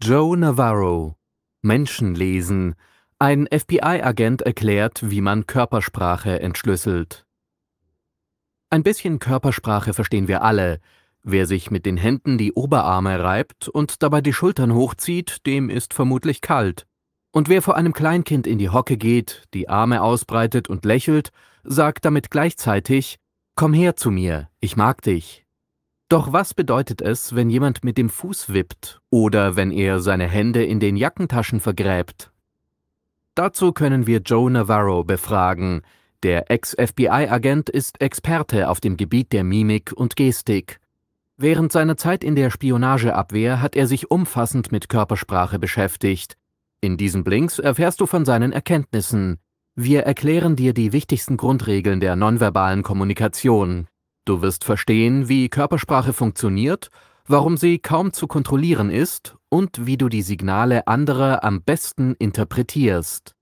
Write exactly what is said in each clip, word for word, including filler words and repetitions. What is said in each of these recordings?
Joe Navarro. Menschenlesen. Ein F B I-Agent erklärt, wie man Körpersprache entschlüsselt. Ein bisschen Körpersprache verstehen wir alle. Wer sich mit den Händen die Oberarme reibt und dabei die Schultern hochzieht, dem ist vermutlich kalt. Und wer vor einem Kleinkind in die Hocke geht, die Arme ausbreitet und lächelt, sagt damit gleichzeitig: „Komm her zu mir, ich mag dich." Doch was bedeutet es, wenn jemand mit dem Fuß wippt oder wenn er seine Hände in den Jackentaschen vergräbt? Dazu können wir Joe Navarro befragen. Der Ex-F B I-Agent ist Experte auf dem Gebiet der Mimik und Gestik. Während seiner Zeit in der Spionageabwehr hat er sich umfassend mit Körpersprache beschäftigt. In diesen Blinks erfährst du von seinen Erkenntnissen. Wir erklären dir die wichtigsten Grundregeln der nonverbalen Kommunikation. Du wirst verstehen, wie Körpersprache funktioniert, warum sie kaum zu kontrollieren ist und wie du die Signale anderer am besten interpretierst.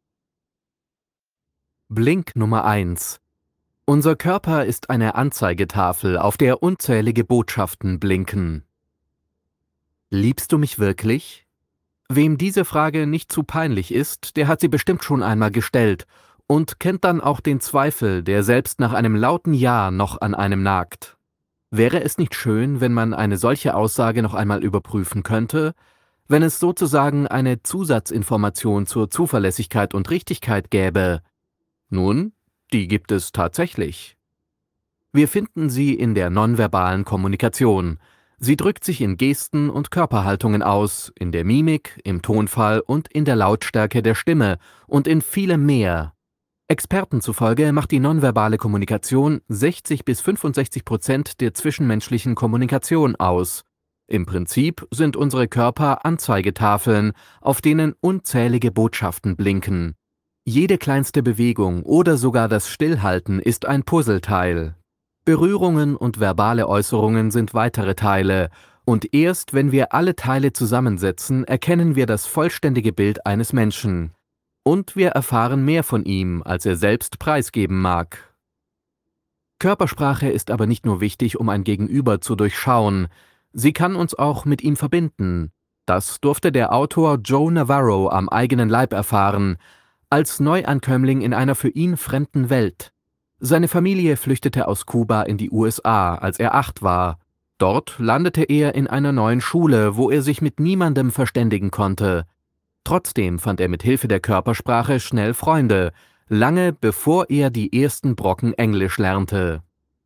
Blink Nummer eins. Unser Körper ist eine Anzeigetafel, auf der unzählige Botschaften blinken. Liebst du mich wirklich? Wem diese Frage nicht zu peinlich ist, der hat sie bestimmt schon einmal gestellt und kennt dann auch den Zweifel, der selbst nach einem lauten Ja noch an einem nagt. Wäre es nicht schön, wenn man eine solche Aussage noch einmal überprüfen könnte, wenn es sozusagen eine Zusatzinformation zur Zuverlässigkeit und Richtigkeit gäbe? Nun, die gibt es tatsächlich. Wir finden sie in der nonverbalen Kommunikation. Sie drückt sich in Gesten und Körperhaltungen aus, in der Mimik, im Tonfall und in der Lautstärke der Stimme und in vielem mehr. Experten zufolge macht die nonverbale Kommunikation sechzig bis fünfundsechzig Prozent der zwischenmenschlichen Kommunikation aus. Im Prinzip sind unsere Körper Anzeigetafeln, auf denen unzählige Botschaften blinken. Jede kleinste Bewegung oder sogar das Stillhalten ist ein Puzzleteil. Berührungen und verbale Äußerungen sind weitere Teile, und erst wenn wir alle Teile zusammensetzen, erkennen wir das vollständige Bild eines Menschen. Und wir erfahren mehr von ihm, als er selbst preisgeben mag. Körpersprache ist aber nicht nur wichtig, um ein Gegenüber zu durchschauen, sie kann uns auch mit ihm verbinden. Das durfte der Autor Joe Navarro am eigenen Leib erfahren, als Neuankömmling in einer für ihn fremden Welt. Seine Familie flüchtete aus Kuba in die U S A, als er acht war. Dort landete er in einer neuen Schule, wo er sich mit niemandem verständigen konnte. Trotzdem fand er mit Hilfe der Körpersprache schnell Freunde, lange bevor er die ersten Brocken Englisch lernte.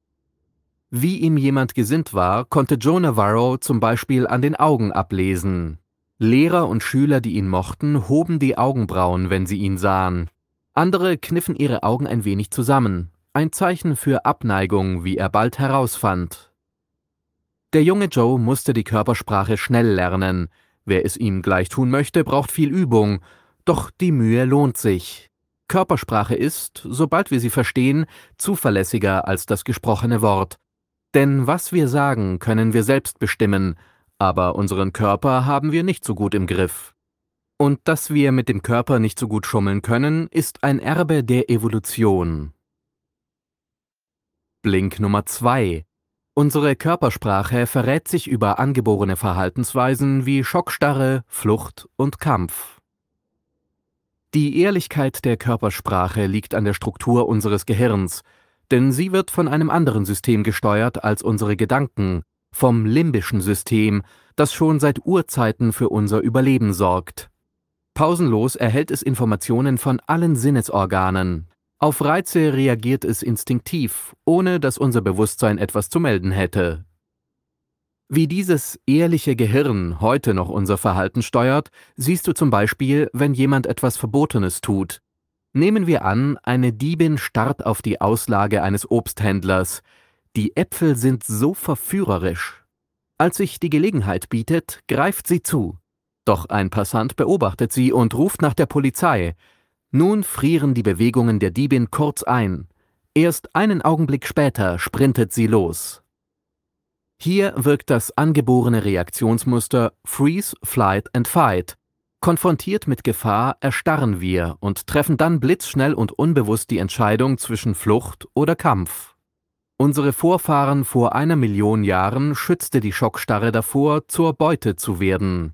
Wie ihm jemand gesinnt war, konnte Joe Navarro zum Beispiel an den Augen ablesen. Lehrer und Schüler, die ihn mochten, hoben die Augenbrauen, wenn sie ihn sahen. Andere kniffen ihre Augen ein wenig zusammen, ein Zeichen für Abneigung, wie er bald herausfand. Der junge Joe musste die Körpersprache schnell lernen. Wer es ihm gleich tun möchte, braucht viel Übung, doch die Mühe lohnt sich. Körpersprache ist, sobald wir sie verstehen, zuverlässiger als das gesprochene Wort. Denn was wir sagen, können wir selbst bestimmen, aber unseren Körper haben wir nicht so gut im Griff. Und dass wir mit dem Körper nicht so gut schummeln können, ist ein Erbe der Evolution. Blink Nummer zwei. Unsere Körpersprache verrät sich über angeborene Verhaltensweisen wie Schockstarre, Flucht und Kampf. Die Ehrlichkeit der Körpersprache liegt an der Struktur unseres Gehirns, denn sie wird von einem anderen System gesteuert als unsere Gedanken, vom limbischen System, das schon seit Urzeiten für unser Überleben sorgt. Pausenlos erhält es Informationen von allen Sinnesorganen. Auf Reize reagiert es instinktiv, ohne dass unser Bewusstsein etwas zu melden hätte. Wie dieses ehrliche Gehirn heute noch unser Verhalten steuert, siehst du zum Beispiel, wenn jemand etwas Verbotenes tut. Nehmen wir an, eine Diebin starrt auf die Auslage eines Obsthändlers. Die Äpfel sind so verführerisch. Als sich die Gelegenheit bietet, greift sie zu. Doch ein Passant beobachtet sie und ruft nach der Polizei. Nun frieren die Bewegungen der Diebin kurz ein. Erst einen Augenblick später sprintet sie los. Hier wirkt das angeborene Reaktionsmuster Freeze, Flight and Fight. Konfrontiert mit Gefahr erstarren wir und treffen dann blitzschnell und unbewusst die Entscheidung zwischen Flucht oder Kampf. Unsere Vorfahren vor einer Million Jahren schützte die Schockstarre davor, zur Beute zu werden.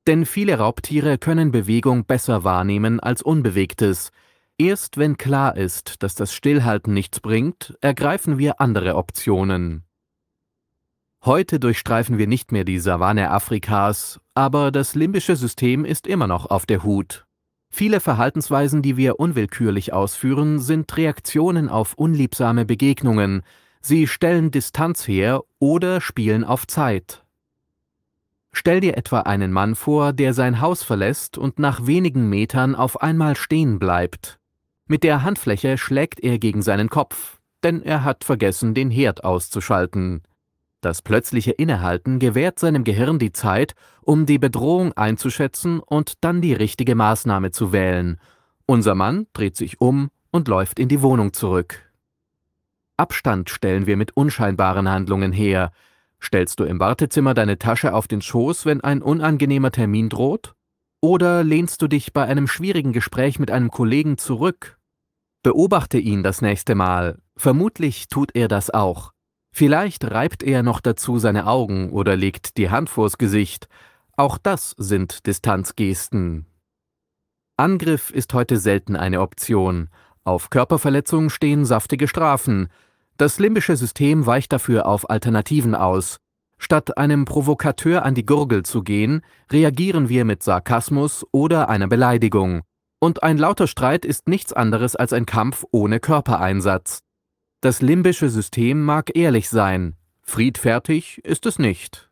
Denn viele Raubtiere können Bewegung besser wahrnehmen als Unbewegtes. Erst wenn klar ist, dass das Stillhalten nichts bringt, ergreifen wir andere Optionen. Heute durchstreifen wir nicht mehr die Savanne Afrikas, aber das limbische System ist immer noch auf der Hut. Viele Verhaltensweisen, die wir unwillkürlich ausführen, sind Reaktionen auf unliebsame Begegnungen. Sie stellen Distanz her oder spielen auf Zeit. Stell dir etwa einen Mann vor, der sein Haus verlässt und nach wenigen Metern auf einmal stehen bleibt. Mit der Handfläche schlägt er gegen seinen Kopf, denn er hat vergessen, den Herd auszuschalten. Das plötzliche Innehalten gewährt seinem Gehirn die Zeit, um die Bedrohung einzuschätzen und dann die richtige Maßnahme zu wählen. Unser Mann dreht sich um und läuft in die Wohnung zurück. Abstand stellen wir mit unscheinbaren Handlungen her. Stellst du im Wartezimmer deine Tasche auf den Schoß, wenn ein unangenehmer Termin droht? Oder lehnst du dich bei einem schwierigen Gespräch mit einem Kollegen zurück? Beobachte ihn das nächste Mal. Vermutlich tut er das auch. Vielleicht reibt er noch dazu seine Augen oder legt die Hand vors Gesicht. Auch das sind Distanzgesten. Angriff ist heute selten eine Option. Auf Körperverletzung stehen saftige Strafen. Das limbische System weicht dafür auf Alternativen aus. Statt einem Provokateur an die Gurgel zu gehen, reagieren wir mit Sarkasmus oder einer Beleidigung. Und ein lauter Streit ist nichts anderes als ein Kampf ohne Körpereinsatz. Das limbische System mag ehrlich sein, friedfertig ist es nicht.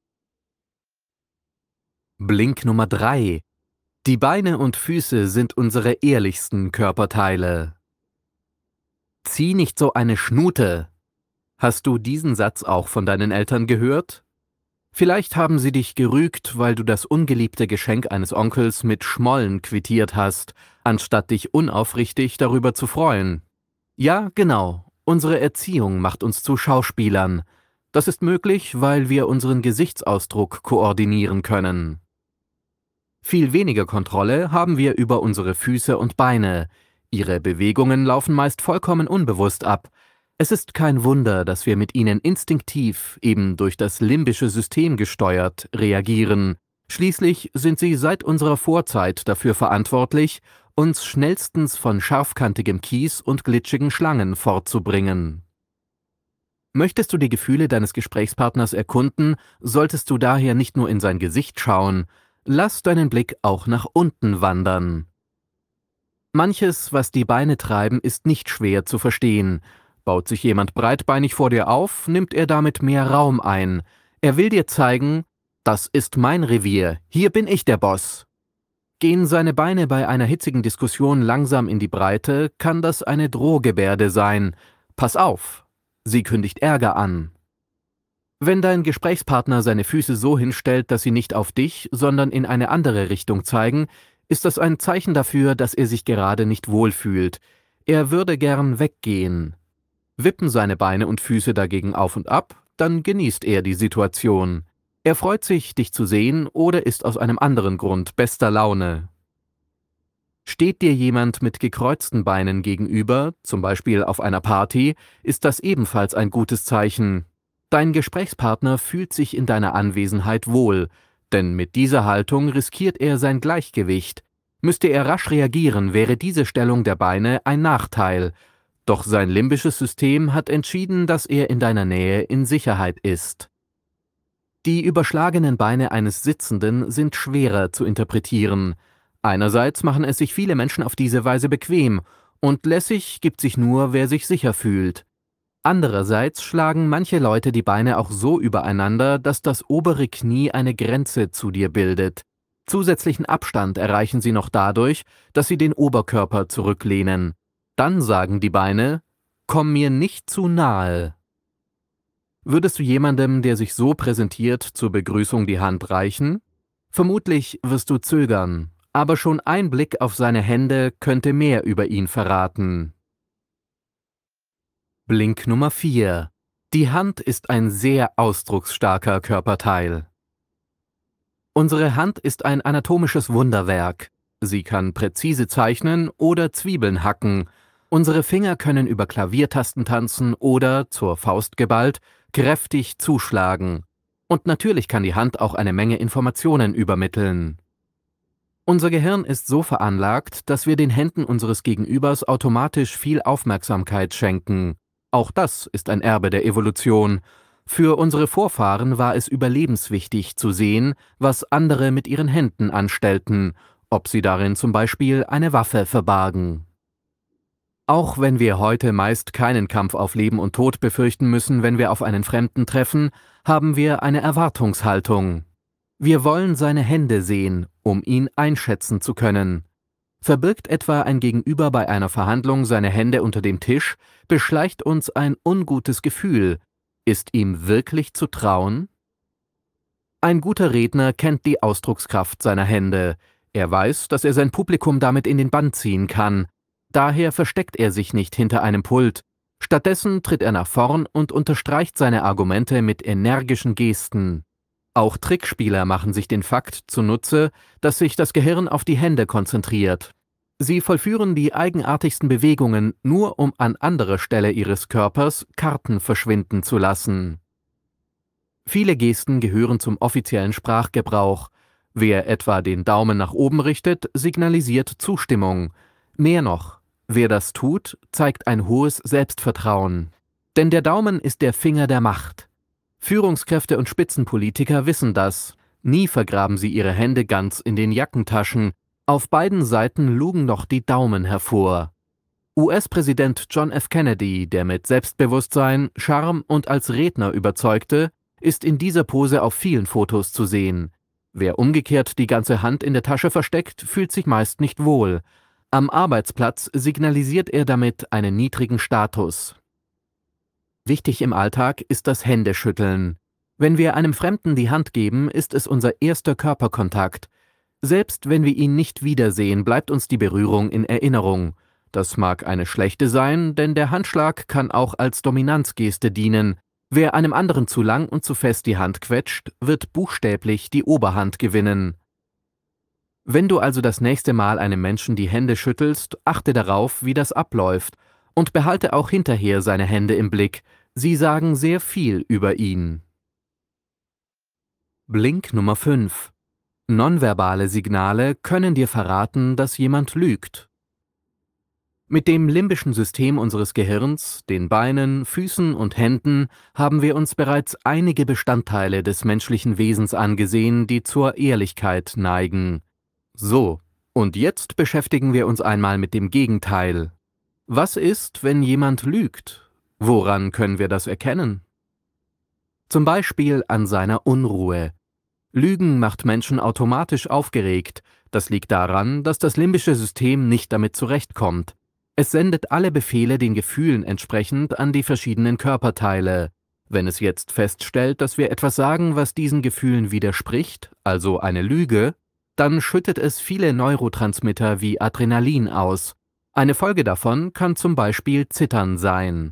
Blink Nummer drei. Die Beine und Füße sind unsere ehrlichsten Körperteile. Zieh nicht so eine Schnute. Hast du diesen Satz auch von deinen Eltern gehört? Vielleicht haben sie dich gerügt, weil du das ungeliebte Geschenk eines Onkels mit Schmollen quittiert hast, anstatt dich unaufrichtig darüber zu freuen. Ja, genau. Unsere Erziehung macht uns zu Schauspielern. Das ist möglich, weil wir unseren Gesichtsausdruck koordinieren können. Viel weniger Kontrolle haben wir über unsere Füße und Beine. Ihre Bewegungen laufen meist vollkommen unbewusst ab. Es ist kein Wunder, dass wir mit ihnen instinktiv, eben durch das limbische System gesteuert, reagieren. Schließlich sind sie seit unserer Vorzeit dafür verantwortlich, uns schnellstens von scharfkantigem Kies und glitschigen Schlangen fortzubringen. Möchtest du die Gefühle deines Gesprächspartners erkunden, solltest du daher nicht nur in sein Gesicht schauen, lass deinen Blick auch nach unten wandern. Manches, was die Beine treiben, ist nicht schwer zu verstehen. Baut sich jemand breitbeinig vor dir auf, nimmt er damit mehr Raum ein. Er will dir zeigen, das ist mein Revier, hier bin ich der Boss. Gehen seine Beine bei einer hitzigen Diskussion langsam in die Breite, kann das eine Drohgebärde sein. Pass auf, sie kündigt Ärger an. Wenn dein Gesprächspartner seine Füße so hinstellt, dass sie nicht auf dich, sondern in eine andere Richtung zeigen, ist das ein Zeichen dafür, dass er sich gerade nicht wohlfühlt. Er würde gern weggehen. Wippen seine Beine und Füße dagegen auf und ab, dann genießt er die Situation. Er freut sich, dich zu sehen oder ist aus einem anderen Grund bester Laune. Steht dir jemand mit gekreuzten Beinen gegenüber, zum Beispiel auf einer Party, ist das ebenfalls ein gutes Zeichen. Dein Gesprächspartner fühlt sich in deiner Anwesenheit wohl, denn mit dieser Haltung riskiert er sein Gleichgewicht. Müsste er rasch reagieren, wäre diese Stellung der Beine ein Nachteil. Doch sein limbisches System hat entschieden, dass er in deiner Nähe in Sicherheit ist. Die überschlagenen Beine eines Sitzenden sind schwerer zu interpretieren. Einerseits machen es sich viele Menschen auf diese Weise bequem, und lässig gibt sich nur, wer sich sicher fühlt. Andererseits schlagen manche Leute die Beine auch so übereinander, dass das obere Knie eine Grenze zu dir bildet. Zusätzlichen Abstand erreichen sie noch dadurch, dass sie den Oberkörper zurücklehnen. Dann sagen die Beine, komm mir nicht zu nahe. Würdest du jemandem, der sich so präsentiert, zur Begrüßung die Hand reichen? Vermutlich wirst du zögern, aber schon ein Blick auf seine Hände könnte mehr über ihn verraten. Blink Nummer vier. Die Hand ist ein sehr ausdrucksstarker Körperteil. Unsere Hand ist ein anatomisches Wunderwerk. Sie kann präzise zeichnen oder Zwiebeln hacken. Unsere Finger können über Klaviertasten tanzen oder, zur Faust geballt, kräftig zuschlagen. Und natürlich kann die Hand auch eine Menge Informationen übermitteln. Unser Gehirn ist so veranlagt, dass wir den Händen unseres Gegenübers automatisch viel Aufmerksamkeit schenken. Auch das ist ein Erbe der Evolution. Für unsere Vorfahren war es überlebenswichtig zu sehen, was andere mit ihren Händen anstellten, ob sie darin zum Beispiel eine Waffe verbargen. Auch wenn wir heute meist keinen Kampf auf Leben und Tod befürchten müssen, wenn wir auf einen Fremden treffen, haben wir eine Erwartungshaltung. Wir wollen seine Hände sehen, um ihn einschätzen zu können. Verbirgt etwa ein Gegenüber bei einer Verhandlung seine Hände unter dem Tisch, beschleicht uns ein ungutes Gefühl. Ist ihm wirklich zu trauen? Ein guter Redner kennt die Ausdruckskraft seiner Hände. Er weiß, dass er sein Publikum damit in den Bann ziehen kann. Daher versteckt er sich nicht hinter einem Pult. Stattdessen tritt er nach vorn und unterstreicht seine Argumente mit energischen Gesten. Auch Trickspieler machen sich den Fakt zunutze, dass sich das Gehirn auf die Hände konzentriert. Sie vollführen die eigenartigsten Bewegungen, nur um an anderer Stelle ihres Körpers Karten verschwinden zu lassen. Viele Gesten gehören zum offiziellen Sprachgebrauch. Wer etwa den Daumen nach oben richtet, signalisiert Zustimmung. Mehr noch, wer das tut, zeigt ein hohes Selbstvertrauen. Denn der Daumen ist der Finger der Macht. Führungskräfte und Spitzenpolitiker wissen das. Nie vergraben sie ihre Hände ganz in den Jackentaschen. Auf beiden Seiten lugen noch die Daumen hervor. U S-Präsident John F. Kennedy, der mit Selbstbewusstsein, Charme und als Redner überzeugte, ist in dieser Pose auf vielen Fotos zu sehen. Wer umgekehrt die ganze Hand in der Tasche versteckt, fühlt sich meist nicht wohl. Am Arbeitsplatz signalisiert er damit einen niedrigen Status. Wichtig im Alltag ist das Händeschütteln. Wenn wir einem Fremden die Hand geben, ist es unser erster Körperkontakt. Selbst wenn wir ihn nicht wiedersehen, bleibt uns die Berührung in Erinnerung. Das mag eine schlechte sein, denn der Handschlag kann auch als Dominanzgeste dienen. Wer einem anderen zu lang und zu fest die Hand quetscht, wird buchstäblich die Oberhand gewinnen. Wenn du also das nächste Mal einem Menschen die Hände schüttelst, achte darauf, wie das abläuft, und behalte auch hinterher seine Hände im Blick. Sie sagen sehr viel über ihn. Blink Nummer fünf. Nonverbale Signale können dir verraten, dass jemand lügt. Mit dem limbischen System unseres Gehirns, den Beinen, Füßen und Händen haben wir uns bereits einige Bestandteile des menschlichen Wesens angesehen, die zur Ehrlichkeit neigen. So, und jetzt beschäftigen wir uns einmal mit dem Gegenteil. Was ist, wenn jemand lügt? Woran können wir das erkennen? Zum Beispiel an seiner Unruhe. Lügen macht Menschen automatisch aufgeregt. Das liegt daran, dass das limbische System nicht damit zurechtkommt. Es sendet alle Befehle den Gefühlen entsprechend an die verschiedenen Körperteile. Wenn es jetzt feststellt, dass wir etwas sagen, was diesen Gefühlen widerspricht, also eine Lüge, dann schüttet es viele Neurotransmitter wie Adrenalin aus. Eine Folge davon kann zum Beispiel Zittern sein.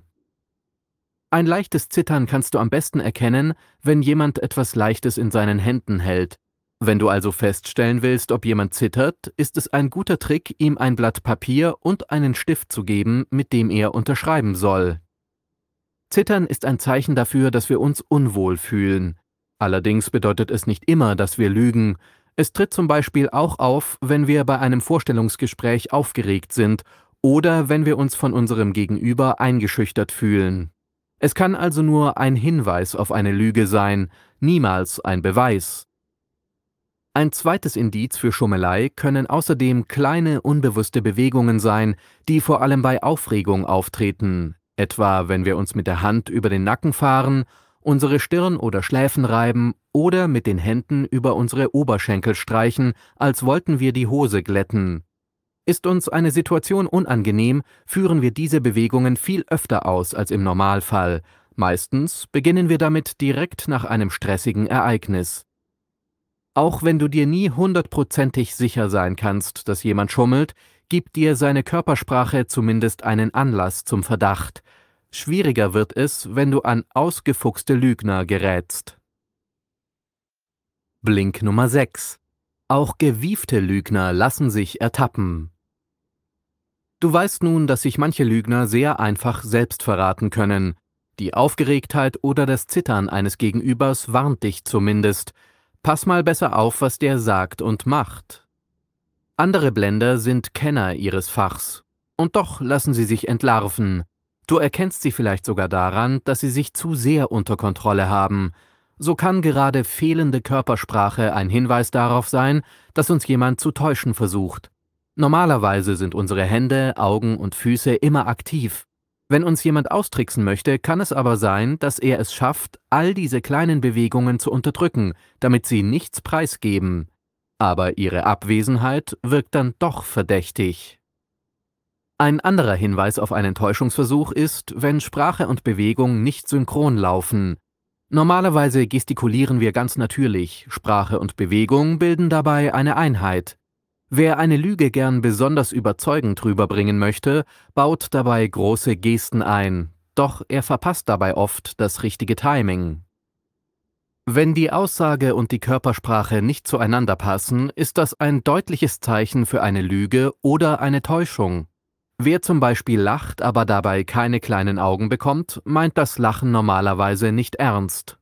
Ein leichtes Zittern kannst du am besten erkennen, wenn jemand etwas Leichtes in seinen Händen hält. Wenn du also feststellen willst, ob jemand zittert, ist es ein guter Trick, ihm ein Blatt Papier und einen Stift zu geben, mit dem er unterschreiben soll. Zittern ist ein Zeichen dafür, dass wir uns unwohl fühlen. Allerdings bedeutet es nicht immer, dass wir lügen. Es tritt zum Beispiel auch auf, wenn wir bei einem Vorstellungsgespräch aufgeregt sind oder wenn wir uns von unserem Gegenüber eingeschüchtert fühlen. Es kann also nur ein Hinweis auf eine Lüge sein, niemals ein Beweis. Ein zweites Indiz für Schummelei können außerdem kleine, unbewusste Bewegungen sein, die vor allem bei Aufregung auftreten, etwa wenn wir uns mit der Hand über den Nacken fahren, unsere Stirn oder Schläfen reiben oder mit den Händen über unsere Oberschenkel streichen, als wollten wir die Hose glätten. Ist uns eine Situation unangenehm, führen wir diese Bewegungen viel öfter aus als im Normalfall. Meistens beginnen wir damit direkt nach einem stressigen Ereignis. Auch wenn du dir nie hundertprozentig sicher sein kannst, dass jemand schummelt, gibt dir seine Körpersprache zumindest einen Anlass zum Verdacht. Schwieriger wird es, wenn du an ausgefuchste Lügner gerätst. Blink Nummer sechs. Auch gewiefte Lügner lassen sich ertappen. Du weißt nun, dass sich manche Lügner sehr einfach selbst verraten können. Die Aufgeregtheit oder das Zittern eines Gegenübers warnt dich zumindest. Pass mal besser auf, was der sagt und macht. Andere Blender sind Kenner ihres Fachs. Und doch lassen sie sich entlarven. Du erkennst sie vielleicht sogar daran, dass sie sich zu sehr unter Kontrolle haben. So kann gerade fehlende Körpersprache ein Hinweis darauf sein, dass uns jemand zu täuschen versucht. Normalerweise sind unsere Hände, Augen und Füße immer aktiv. Wenn uns jemand austricksen möchte, kann es aber sein, dass er es schafft, all diese kleinen Bewegungen zu unterdrücken, damit sie nichts preisgeben. Aber ihre Abwesenheit wirkt dann doch verdächtig. Ein anderer Hinweis auf einen Täuschungsversuch ist, wenn Sprache und Bewegung nicht synchron laufen. Normalerweise gestikulieren wir ganz natürlich, Sprache und Bewegung bilden dabei eine Einheit. Wer eine Lüge gern besonders überzeugend rüberbringen möchte, baut dabei große Gesten ein, doch er verpasst dabei oft das richtige Timing. Wenn die Aussage und die Körpersprache nicht zueinander passen, ist das ein deutliches Zeichen für eine Lüge oder eine Täuschung. Wer zum Beispiel lacht, aber dabei keine kleinen Augen bekommt, meint das Lachen normalerweise nicht ernst.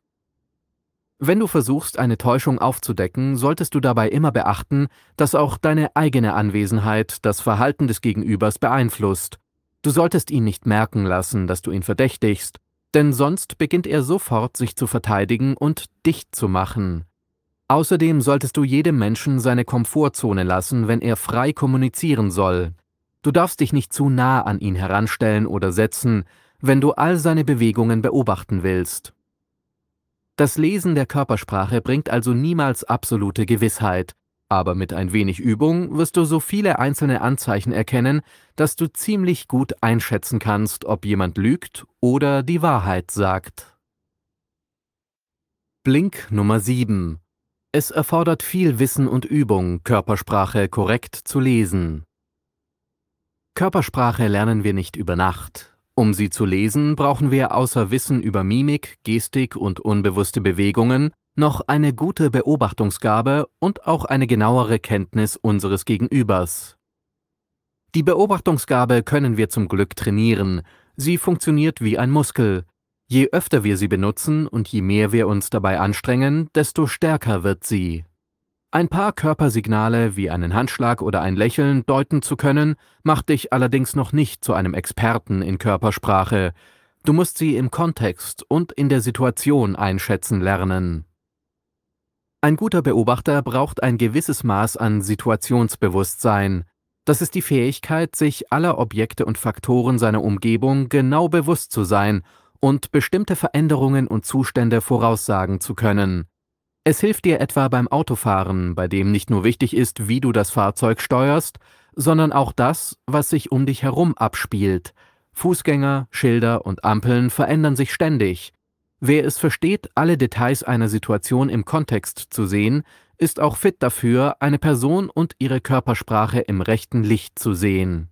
Wenn du versuchst, eine Täuschung aufzudecken, solltest du dabei immer beachten, dass auch deine eigene Anwesenheit das Verhalten des Gegenübers beeinflusst. Du solltest ihn nicht merken lassen, dass du ihn verdächtigst, denn sonst beginnt er sofort, sich zu verteidigen und dicht zu machen. Außerdem solltest du jedem Menschen seine Komfortzone lassen, wenn er frei kommunizieren soll. Du darfst dich nicht zu nah an ihn heranstellen oder setzen, wenn du all seine Bewegungen beobachten willst. Das Lesen der Körpersprache bringt also niemals absolute Gewissheit, aber mit ein wenig Übung wirst du so viele einzelne Anzeichen erkennen, dass du ziemlich gut einschätzen kannst, ob jemand lügt oder die Wahrheit sagt. Blink Nummer sieben. Es erfordert viel Wissen und Übung, Körpersprache korrekt zu lesen. Körpersprache lernen wir nicht über Nacht. Um sie zu lesen, brauchen wir außer Wissen über Mimik, Gestik und unbewusste Bewegungen noch eine gute Beobachtungsgabe und auch eine genauere Kenntnis unseres Gegenübers. Die Beobachtungsgabe können wir zum Glück trainieren. Sie funktioniert wie ein Muskel. Je öfter wir sie benutzen und je mehr wir uns dabei anstrengen, desto stärker wird sie. Ein paar Körpersignale wie einen Handschlag oder ein Lächeln deuten zu können, macht dich allerdings noch nicht zu einem Experten in Körpersprache. Du musst sie im Kontext und in der Situation einschätzen lernen. Ein guter Beobachter braucht ein gewisses Maß an Situationsbewusstsein. Das ist die Fähigkeit, sich aller Objekte und Faktoren seiner Umgebung genau bewusst zu sein und bestimmte Veränderungen und Zustände voraussagen zu können. Es hilft dir etwa beim Autofahren, bei dem nicht nur wichtig ist, wie du das Fahrzeug steuerst, sondern auch das, was sich um dich herum abspielt. Fußgänger, Schilder und Ampeln verändern sich ständig. Wer es versteht, alle Details einer Situation im Kontext zu sehen, ist auch fit dafür, eine Person und ihre Körpersprache im rechten Licht zu sehen.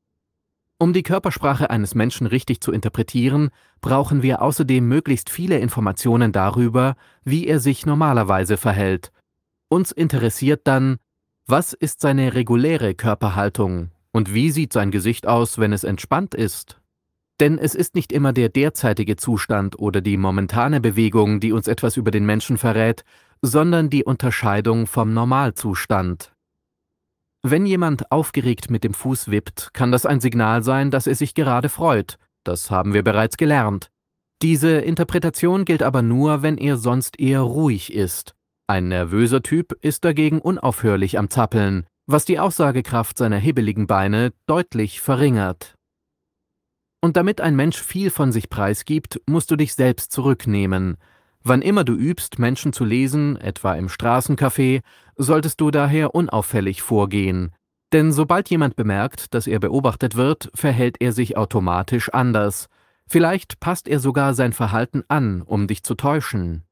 Um die Körpersprache eines Menschen richtig zu interpretieren, brauchen wir außerdem möglichst viele Informationen darüber, wie er sich normalerweise verhält. Uns interessiert dann, was ist seine reguläre Körperhaltung und wie sieht sein Gesicht aus, wenn es entspannt ist? Denn es ist nicht immer der derzeitige Zustand oder die momentane Bewegung, die uns etwas über den Menschen verrät, sondern die Unterscheidung vom Normalzustand. Wenn jemand aufgeregt mit dem Fuß wippt, kann das ein Signal sein, dass er sich gerade freut. Das haben wir bereits gelernt. Diese Interpretation gilt aber nur, wenn er sonst eher ruhig ist. Ein nervöser Typ ist dagegen unaufhörlich am Zappeln, was die Aussagekraft seiner hibbeligen Beine deutlich verringert. Und damit ein Mensch viel von sich preisgibt, musst du dich selbst zurücknehmen. Wann immer du übst, Menschen zu lesen, etwa im Straßencafé, solltest du daher unauffällig vorgehen. Denn sobald jemand bemerkt, dass er beobachtet wird, verhält er sich automatisch anders. Vielleicht passt er sogar sein Verhalten an, um dich zu täuschen.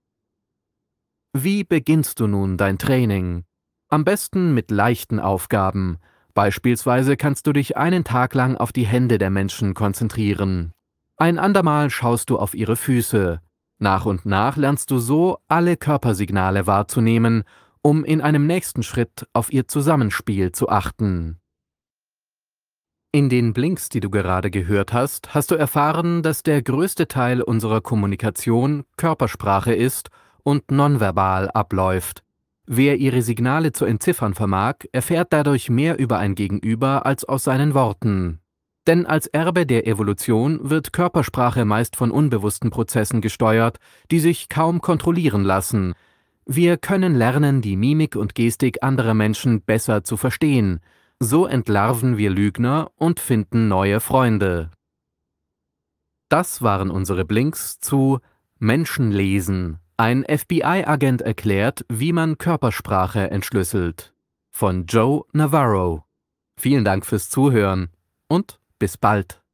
Wie beginnst du nun dein Training? Am besten mit leichten Aufgaben. Beispielsweise kannst du dich einen Tag lang auf die Hände der Menschen konzentrieren. Ein andermal schaust du auf ihre Füße. Nach und nach lernst du so, alle Körpersignale wahrzunehmen, um in einem nächsten Schritt auf ihr Zusammenspiel zu achten. In den Blinks, die du gerade gehört hast, hast du erfahren, dass der größte Teil unserer Kommunikation Körpersprache ist und nonverbal abläuft. Wer ihre Signale zu entziffern vermag, erfährt dadurch mehr über ein Gegenüber als aus seinen Worten. Denn als Erbe der Evolution wird Körpersprache meist von unbewussten Prozessen gesteuert, die sich kaum kontrollieren lassen. Wir können lernen, die Mimik und Gestik anderer Menschen besser zu verstehen. So entlarven wir Lügner und finden neue Freunde. Das waren unsere Blinks zu Menschenlesen. Ein F B I-Agent erklärt, wie man Körpersprache entschlüsselt. Von Joe Navarro. Vielen Dank fürs Zuhören und bis bald.